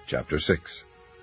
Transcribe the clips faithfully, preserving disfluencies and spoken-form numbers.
Chapter six.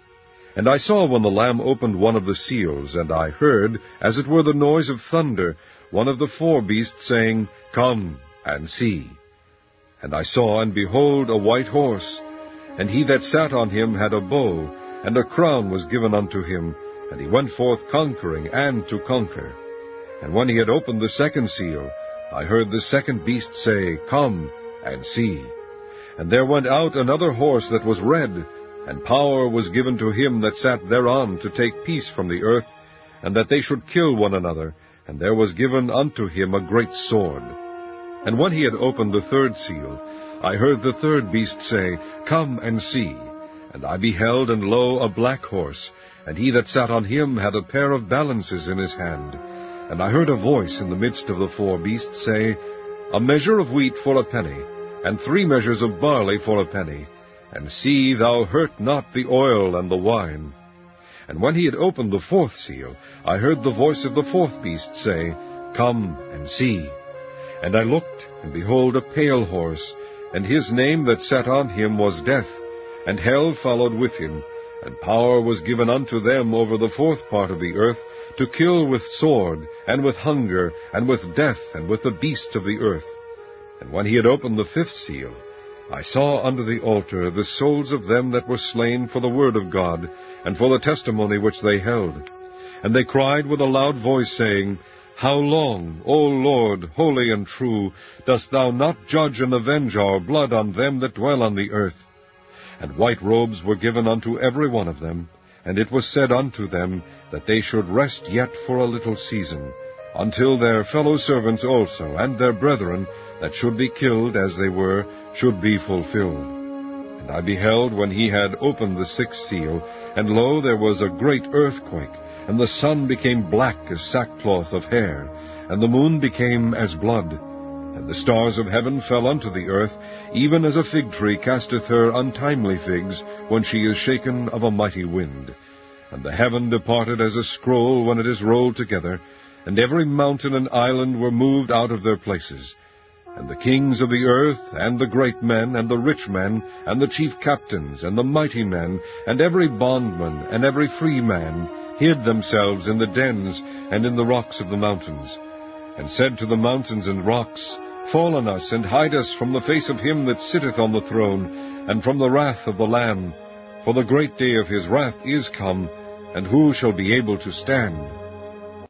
And I saw when the Lamb opened one of the seals, and I heard, as it were the noise of thunder, one of the four beasts saying, Come and see. And I saw, and behold, a white horse, and he that sat on him had a bow, and a crown was given unto him, and he went forth conquering and to conquer. And when he had opened the second seal, I heard the second beast say, Come and see. And there went out another horse that was red, and power was given to him that sat thereon to take peace from the earth, and that they should kill one another, and there was given unto him a great sword. And when he had opened the third seal, I heard the third beast say, Come and see. And I beheld, and lo, a black horse, and he that sat on him had a pair of balances in his hand. And I heard a voice in the midst of the four beasts say, A measure of wheat for a penny, and three measures of barley for a penny, and see thou hurt not the oil and the wine. And when he had opened the fourth seal, I heard the voice of the fourth beast say, Come and see. And I looked, and behold a pale horse, and his name that sat on him was Death, and hell followed with him, and power was given unto them over the fourth part of the earth, to kill with sword, and with hunger, and with death, and with the beasts of the earth. And when he had opened the fifth seal, I saw under the altar the souls of them that were slain for the word of God, and for the testimony which they held. And they cried with a loud voice, saying, How long, O Lord, holy and true, dost thou not judge and avenge our blood on them that dwell on the earth? And white robes were given unto every one of them, and it was said unto them that they should rest yet for a little season, until their fellow servants also, and their brethren, that should be killed as they were, should be fulfilled. And I beheld when he had opened the sixth seal, and lo, there was a great earthquake, and the sun became black as sackcloth of hair, and the moon became as blood. And the stars of heaven fell unto the earth, even as a fig tree casteth her untimely figs, when she is shaken of a mighty wind. And the heaven departed as a scroll when it is rolled together, and every mountain and island were moved out of their places. And the kings of the earth, and the great men, and the rich men, and the chief captains, and the mighty men, and every bondman, and every free man, hid themselves in the dens, and in the rocks of the mountains, and said to the mountains and rocks, Fall on us, and hide us from the face of him that sitteth on the throne, and from the wrath of the Lamb. For the great day of his wrath is come, and who shall be able to stand?